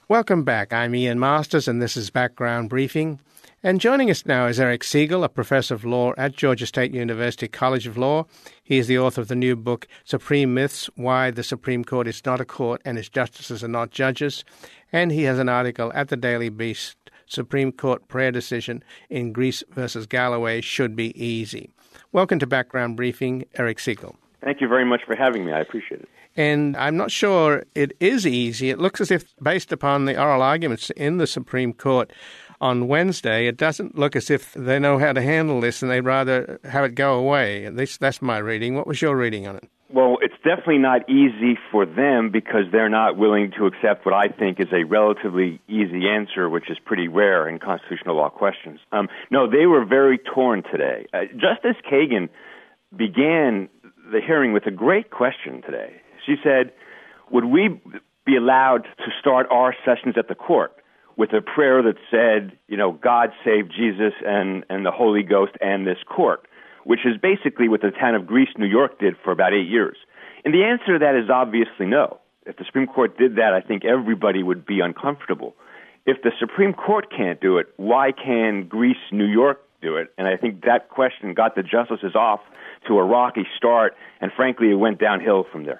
Welcome back. I'm Ian Masters, and this is Background Briefing. And joining us now is Eric Siegel, a professor of law at Georgia State University College of Law. He is the author of the new book, Supreme Myths, Why the Supreme Court is Not a Court and Its Justices Are Not Judges. And he has an article at the Daily Beast, Supreme Court Prayer Decision in Greece versus Galloway Should Be Easy. Welcome to Background Briefing, Eric Siegel. Thank you very much for having me. I appreciate it. And I'm not sure it is easy. It looks as if, based upon the oral arguments in the Supreme Court on Wednesday, it doesn't look as if they know how to handle this and they'd rather have it go away. At least that's my reading. What was your reading on it? Well, it's definitely not easy for them because they're not willing to accept what I think is a relatively easy answer, which is pretty rare in constitutional law questions. No, they were very torn today. Justice Kagan began the hearing with a great question today. She said, would we be allowed to start our sessions at the court with a prayer that said, God save Jesus and the Holy Ghost and this court, which is basically what the town of Greece, New York did for about 8 years. And the answer to that is obviously no. If the Supreme Court did that, I think everybody would be uncomfortable. If the Supreme Court can't do it, why can Greece, New York do it? And I think that question got the justices off to a rocky start, and frankly, it went downhill from there.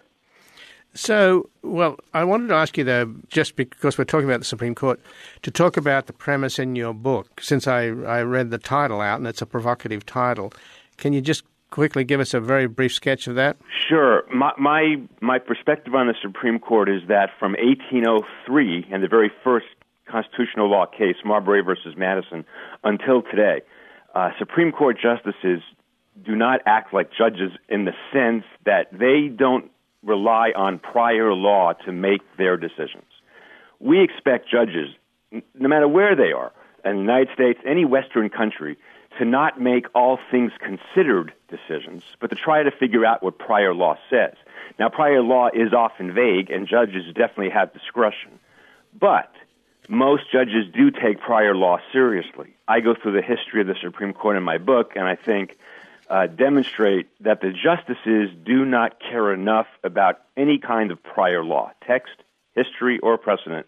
So, I wanted to ask you, though, just because we're talking about the Supreme Court, to talk about the premise in your book, since I read the title out, and it's a provocative title. Can you just quickly give us a very brief sketch of that? Sure. My perspective on the Supreme Court is that from 1803, and the very first constitutional law case, Marbury versus Madison, until today, Supreme Court justices do not act like judges in the sense that they don't rely on prior law to make their decisions. We expect judges, no matter where they are, in the United States, any Western country, to not make all things considered decisions, but to try to figure out what prior law says. Now, prior law is often vague, and judges definitely have discretion. But most judges do take prior law seriously. I go through the history of the Supreme Court in my book, and I think demonstrate that the justices do not care enough about any kind of prior law, text, history, or precedent,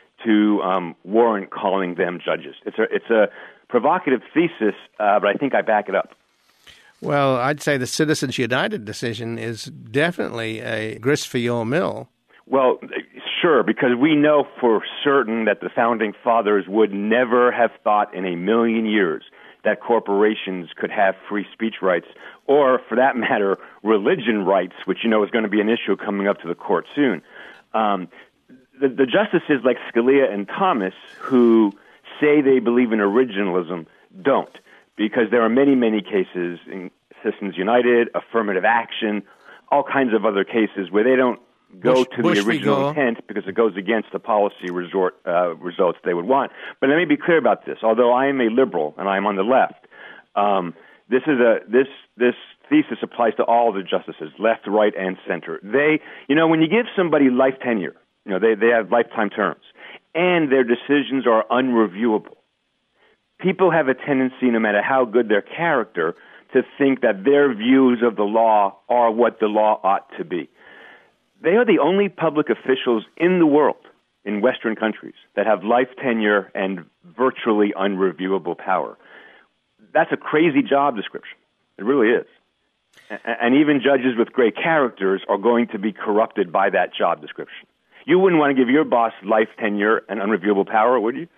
to warrant calling them judges. It's a provocative thesis, but I think I back it up. Well, I'd say the Citizens United decision is definitely a grist for your mill. Well, sure, because we know for certain that the Founding Fathers would never have thought in a million years that corporations could have free speech rights, or, for that matter, religion rights, which is going to be an issue coming up to the court soon. The justices like Scalia and Thomas, who say they believe in originalism, don't, because there are many, many cases in Citizens United, affirmative action, all kinds of other cases where they don't go to the original intent because it goes against the policy results they would want. But let me be clear about this. Although I am a liberal and I am on the left, this thesis applies to all the justices, left, right, and center. When you give somebody life tenure, they have lifetime terms, and their decisions are unreviewable. People have a tendency, no matter how good their character, to think that their views of the law are what the law ought to be. They are the only public officials in the world, in Western countries, that have life tenure and virtually unreviewable power. That's a crazy job description. It really is. And even judges with great characters are going to be corrupted by that job description. You wouldn't want to give your boss life tenure and unreviewable power, would you?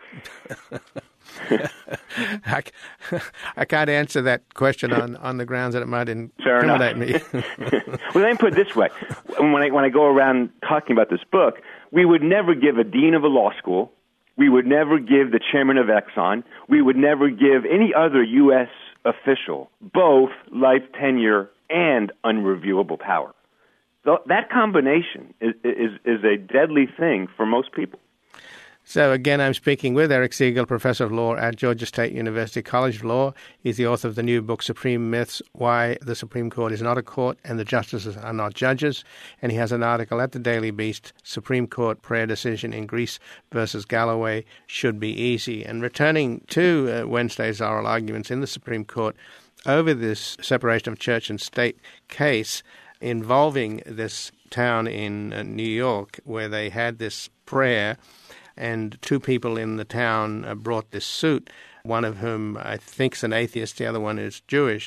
I can't answer that question on the grounds that it might incriminate me. Well, let me put it this way. When I go around talking about this book, we would never give a dean of a law school, we would never give the chairman of Exxon, we would never give any other U.S. official both life tenure and unreviewable power. So that combination is a deadly thing for most people. So again, I'm speaking with Eric Siegel, professor of law at Georgia State University College of Law. He's the author of the new book, Supreme Myths, Why the Supreme Court is Not a Court and the Justices Are Not Judges. And he has an article at the Daily Beast, Supreme Court Prayer Decision in Greece versus Galloway Should Be Easy. And returning to Wednesday's oral arguments in the Supreme Court over this separation of church and state case involving this town in New York where they had this prayer, and two people in the town brought this suit, one of whom I think is an atheist, the other one is Jewish,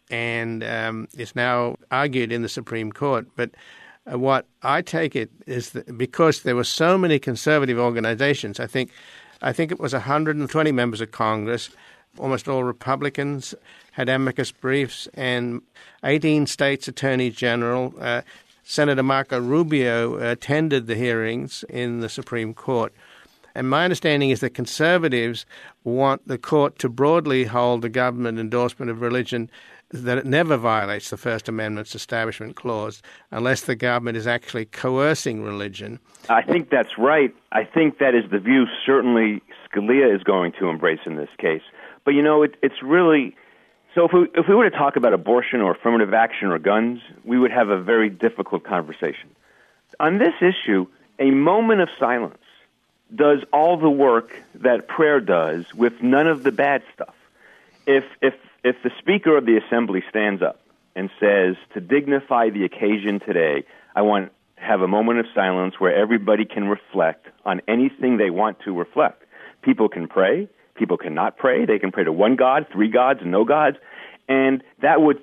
and is now argued in the Supreme Court. But what I take it is that because there were so many conservative organizations, I think it was 120 members of Congress, almost all Republicans, had amicus briefs, and 18 states' attorneys general. Senator Marco Rubio attended the hearings in the Supreme Court. And my understanding is that conservatives want the court to broadly hold the government endorsement of religion, that it never violates the First Amendment's Establishment Clause unless the government is actually coercing religion. I think that's right. I think that is the view certainly Scalia is going to embrace in this case. But, it's really... So if we were to talk about abortion or affirmative action or guns, we would have a very difficult conversation. On this issue, a moment of silence does all the work that prayer does with none of the bad stuff. If the Speaker of the Assembly stands up and says, to dignify the occasion today, I want to have a moment of silence where everybody can reflect on anything they want to reflect. People can pray. People cannot pray. They can pray to one God, three gods, no gods, and that would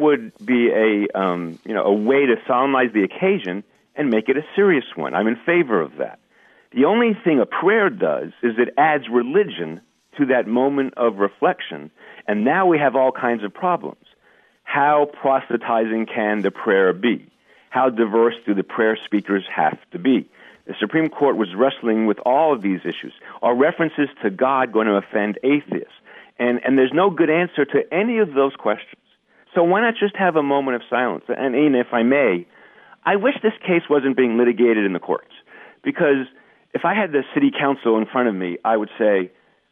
be a way to solemnize the occasion and make it a serious one. I'm in favor of that. The only thing a prayer does is it adds religion to that moment of reflection, and now we have all kinds of problems. How proselytizing can the prayer be? How diverse do the prayer speakers have to be? The Supreme Court was wrestling with all of these issues. Are references to God going to offend atheists? And there's no good answer to any of those questions. So why not just have a moment of silence? And Ian, if I may, I wish this case wasn't being litigated in the courts. Because if I had the city council in front of me, I would say,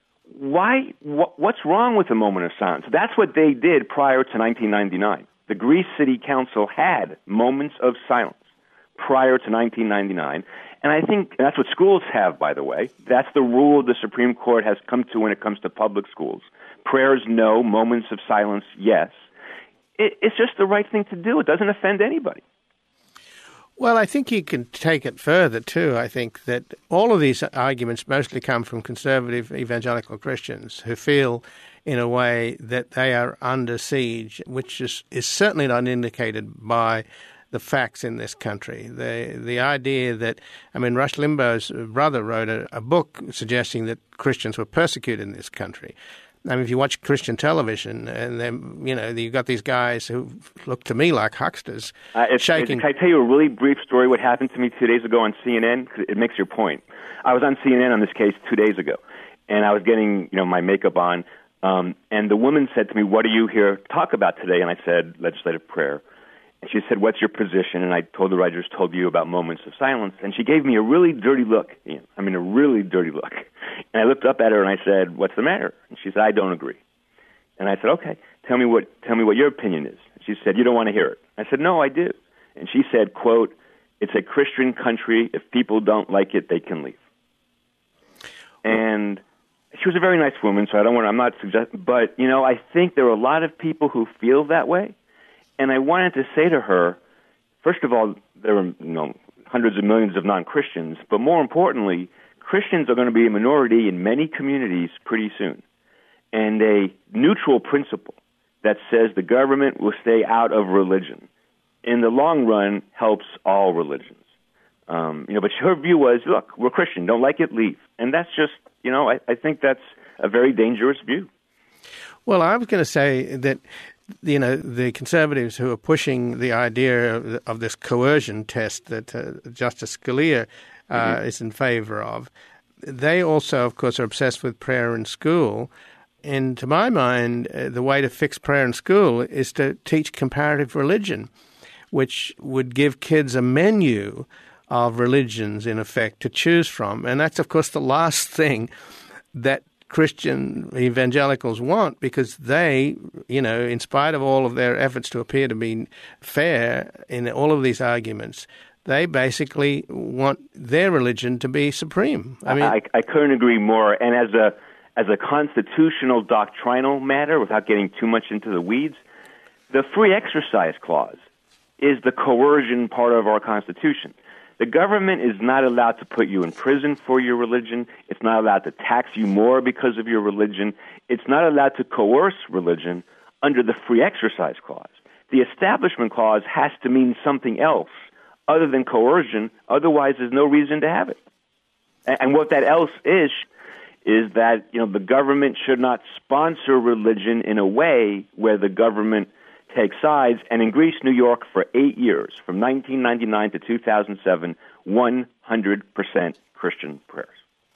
what's wrong with a moment of silence? That's what they did prior to 1999. The Greece City Council had moments of silence prior to 1999. And I think that's what schools have, by the way. That's the rule the Supreme Court has come to when it comes to public schools. Prayers, no. Moments of silence, yes. It's just the right thing to do. It doesn't offend anybody. Well, I think you can take it further, too. I think that all of these arguments mostly come from conservative evangelical Christians who feel, in a way, that they are under siege, which is certainly not indicated by the facts in this country. The idea that, Rush Limbaugh's brother wrote a book suggesting that Christians were persecuted in this country. If you watch Christian television, and then, you've got these guys who look to me like hucksters shaking. Can I tell you a really brief story what happened to me 2 days ago on CNN? It makes your point. I was on CNN on this case 2 days ago, and I was getting, my makeup on, and the woman said to me, "What are you here to talk about today?" And I said, "Legislative prayer." And she said, "What's your position?" And I told her I just told you about moments of silence. And she gave me a really dirty look, Ian. A really dirty look. And I looked up at her and I said, "What's the matter?" And she said, "I don't agree." And I said, "Okay, tell me what your opinion is." And she said, "You don't want to hear it." I said, "No, I do." And she said, quote, "It's a Christian country. If people don't like it, they can leave." And she was a very nice woman, so I'm not suggesting, but, I think there are a lot of people who feel that way. And I wanted to say to her, first of all, there are hundreds of millions of non-Christians, but more importantly, Christians are going to be a minority in many communities pretty soon. And a neutral principle that says the government will stay out of religion, in the long run, helps all religions. But her view was, look, we're Christian, don't like it, leave. And that's just, I think that's a very dangerous view. Well, I was going to say that the conservatives who are pushing the idea of this coercion test that Justice Scalia is in favor of, they also, of course, are obsessed with prayer in school. And to my mind, the way to fix prayer in school is to teach comparative religion, which would give kids a menu of religions, in effect, to choose from. And that's, of course, the last thing that Christian evangelicals want, because they, in spite of all of their efforts to appear to be fair in all of these arguments, they basically want their religion to be supreme. I couldn't agree more. And as a constitutional doctrinal matter, without getting too much into the weeds, the free exercise clause is the coercion part of our Constitution. The government is not allowed to put you in prison for your religion. It's not allowed to tax you more because of your religion. It's not allowed to coerce religion under the Free Exercise Clause. The Establishment Clause has to mean something else other than coercion. Otherwise, there's no reason to have it. And what that else is that, the government should not sponsor religion in a way where the government takes sides. And in Greece, New York, for 8 years, from 1999 to 2007, 100% Christian prayers.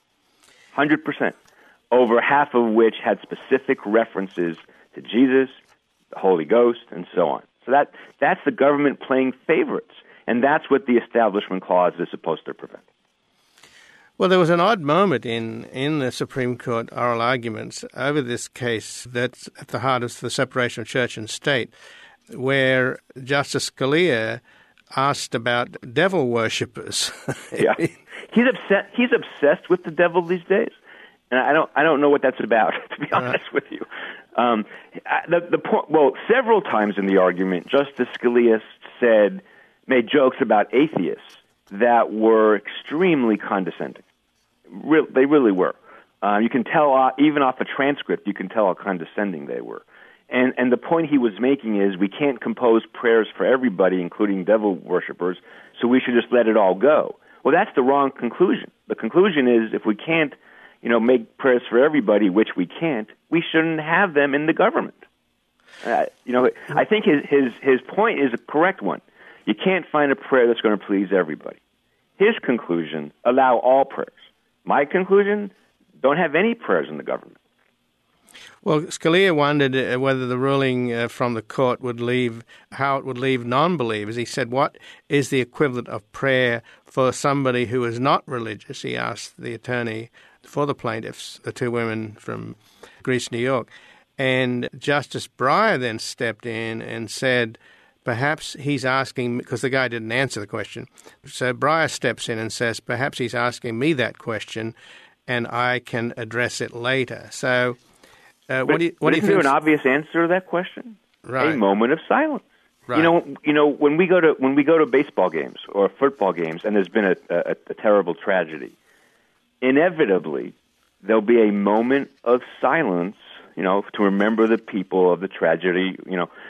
100%. Over half of which had specific references to Jesus, the Holy Ghost, and so on. So that's the government playing favorites. And that's what the Establishment Clause is supposed to prevent. Well, there was an odd moment in the Supreme Court oral arguments over this case that's at the heart of the separation of church and state, where Justice Scalia asked about devil worshippers. Yeah, he's obsessed with the devil these days, and I don't know what that's about, to be honest with you. The point, well, several times in the argument, Justice Scalia made jokes about atheists that were extremely condescending. They really were. You can tell, even off a transcript, you can tell how condescending they were. And the point he was making is we can't compose prayers for everybody, including devil worshippers, so we should just let it all go. Well, that's the wrong conclusion. The conclusion is if we can't, make prayers for everybody, which we can't, we shouldn't have them in the government. I think his point is a correct one. You can't find a prayer that's going to please everybody. His conclusion, allow all prayers. My conclusion, don't have any prayers in the government. Well, Scalia wondered whether the ruling from the court how it would leave non-believers. He said, what is the equivalent of prayer for somebody who is not religious? He asked the attorney for the plaintiffs, the two women from Greece, New York. And Justice Breyer then stepped in and said, perhaps he's asking, because the guy didn't answer the question. So Breyer steps in and says, perhaps he's asking me that question and I can address it later. So what do you think? Isn't there an obvious answer to that question? Right. A moment of silence. Right. When we go to baseball games or football games and there's been a terrible tragedy, inevitably there'll be a moment of silence, to remember the people of the tragedy,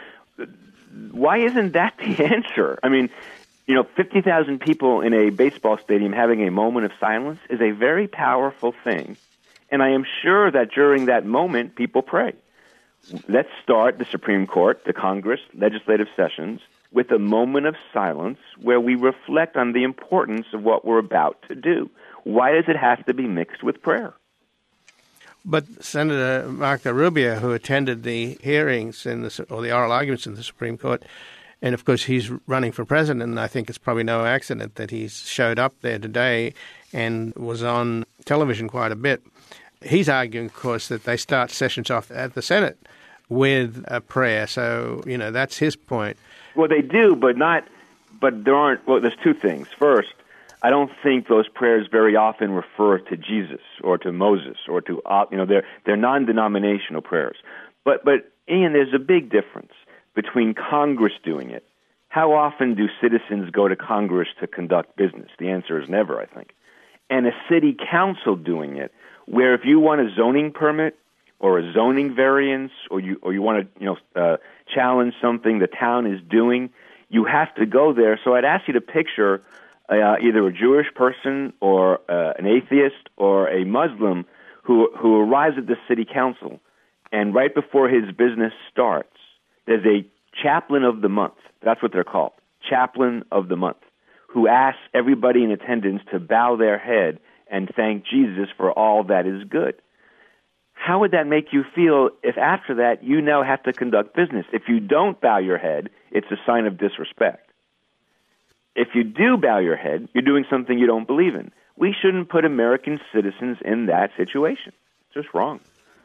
Why isn't that the answer? I mean, 50,000 people in a baseball stadium having a moment of silence is a very powerful thing. And I am sure that during that moment, people pray. Let's start the Supreme Court, the Congress, legislative sessions, with a moment of silence where we reflect on the importance of what we're about to do. Why does it have to be mixed with prayer? But Senator Marco Rubio, who attended the hearings or the oral arguments in the Supreme Court, and of course he's running for president, and I think it's probably no accident that he's showed up there today and was on television quite a bit. He's arguing, of course, that they start sessions off at the Senate with a prayer. So, that's his point. Well, they do, but there aren't, well, there's two things. First, I don't think those prayers very often refer to Jesus or to Moses or to, they're non-denominational prayers. But Ian, there's a big difference between Congress doing it. How often do citizens go to Congress to conduct business? The answer is never, I think. And a city council doing it, where if you want a zoning permit or a zoning variance or you want to, challenge something the town is doing, you have to go there. So I'd ask you to picture either a Jewish person or an atheist or a Muslim who arrives at the city council, and right before his business starts, there's a chaplain of the month. That's what they're called, chaplain of the month, who asks everybody in attendance to bow their head and thank Jesus for all that is good. How would that make you feel if after that you now have to conduct business? If you don't bow your head, it's a sign of disrespect. If you do bow your head, you're doing something you don't believe in. We shouldn't put American citizens in that situation. It's just wrong.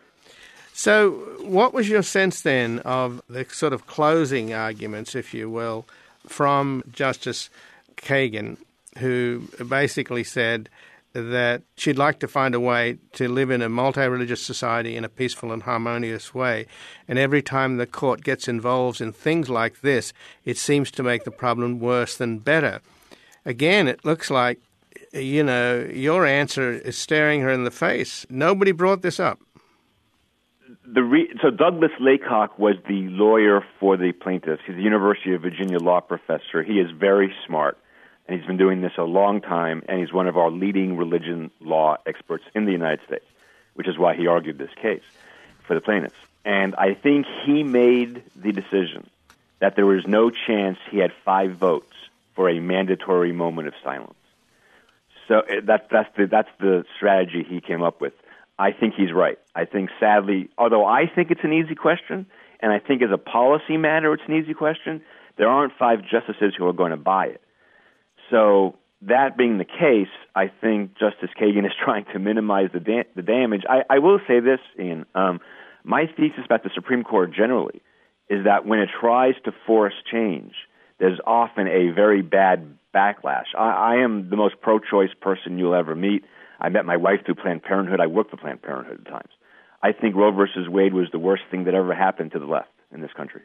So what was your sense then of the sort of closing arguments, if you will, from Justice Kagan, who basically said that she'd like to find a way to live in a multi-religious society in a peaceful and harmonious way. And every time the court gets involved in things like this, it seems to make the problem worse than better. again, it looks like, your answer is staring her in the face. Nobody brought this up. So Douglas Laycock was the lawyer for the plaintiffs. He's a University of Virginia law professor. He is very smart, and he's been doing this a long time, and he's one of our leading religion law experts in the United States, which is why he argued this case for the plaintiffs. And I think he made the decision that there was no chance he had 5 votes for a mandatory moment of silence. So that's the strategy he came up with. I think he's right. I think, sadly, although I think it's an easy question, and I think as a policy matter it's an easy question, there aren't 5 justices who are going to buy it. So that being the case, I think Justice Kagan is trying to minimize the damage. I will say this, Ian. My thesis about the Supreme Court generally is that when it tries to force change, there's often a very bad backlash. I am the most pro-choice person you'll ever meet. I met my wife through Planned Parenthood. I worked for Planned Parenthood at times. I think Roe versus Wade was the worst thing that ever happened to the left in this country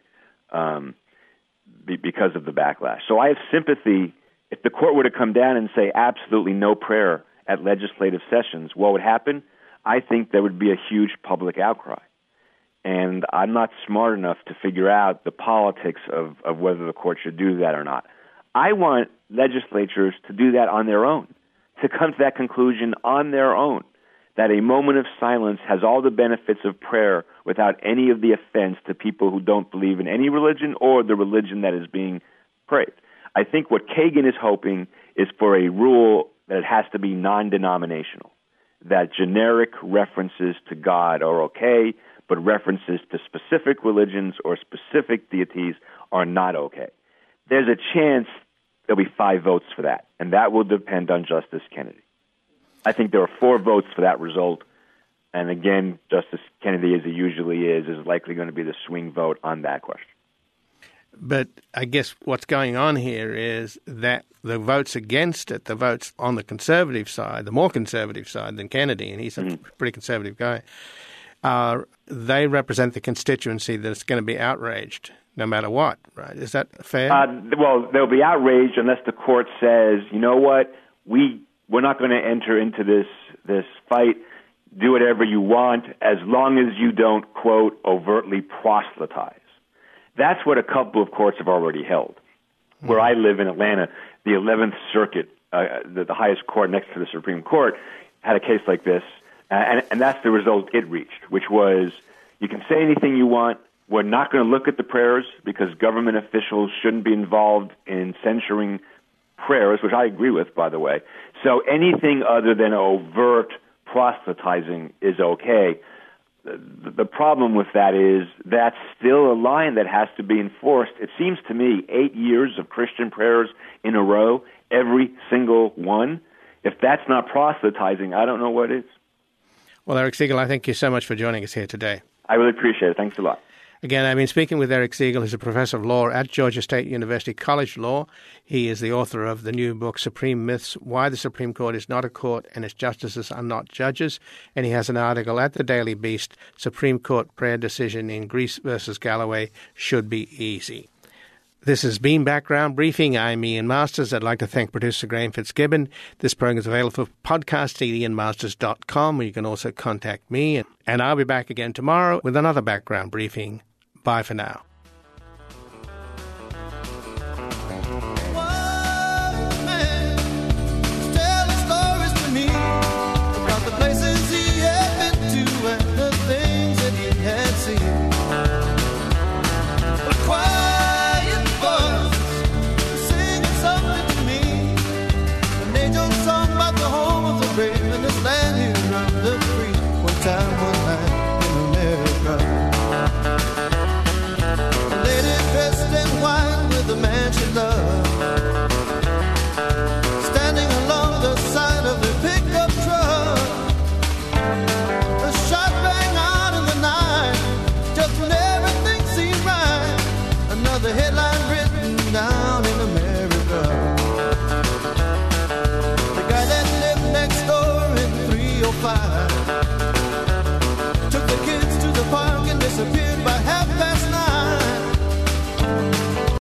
because of the backlash. So I have sympathy. If the court were to come down and say absolutely no prayer at legislative sessions, what would happen? I think there would be a huge public outcry. And I'm not smart enough to figure out the politics of whether the court should do that or not. I want legislatures to do that on their own, to come to that conclusion on their own, that a moment of silence has all the benefits of prayer without any of the offense to people who don't believe in any religion or the religion that is being prayed. I think what Kagan is hoping is for a rule that it has to be non-denominational, that generic references to God are okay, but references to specific religions or specific deities are not okay. There's a chance there'll be 5 votes for that, and that will depend on Justice Kennedy. I think there are 4 votes for that result, and again, Justice Kennedy, as he usually is likely going to be the swing vote on that question. But I guess what's going on here is that the votes against it, the votes on the conservative side, the more conservative side than Kennedy, and he's a pretty conservative guy, they represent the constituency that's going to be outraged no matter what, right? Is that fair? Well, they'll be outraged unless the court says, you know what, we're not going to enter into this fight. Do whatever you want as long as you don't, quote, overtly proselytize. That's what a couple of courts have already held. Where I live in Atlanta, the 11th Circuit, the highest court next to the Supreme Court, had a case like this, and that's the result it reached, which was you can say anything you want. We're not going to look at the prayers because government officials shouldn't be involved in censoring prayers, which I agree with, by the way. So anything other than overt proselytizing is okay. The problem with that is that's still a line that has to be enforced. It seems to me 8 years of Christian prayers in a row, every single one. If that's not proselytizing, I don't know what is. Well, Eric Siegel, I thank you so much for joining us here today. I really appreciate it. Thanks a lot. Again, I've been speaking with Eric Siegel, who's a professor of law at Georgia State University College of Law. He is the author of the new book, Supreme Myths, Why the Supreme Court is Not a Court and Its Justices Are Not Judges. And he has an article at the Daily Beast, Supreme Court Prayer Decision in Greece versus Galloway Should Be Easy. This has been Background Briefing. I'm Ian Masters. I'd like to thank producer Graham Fitzgibbon. This program is available for podcast at ianmasters.com, where you can also contact me. And I'll be back again tomorrow with another Background Briefing. Bye for now.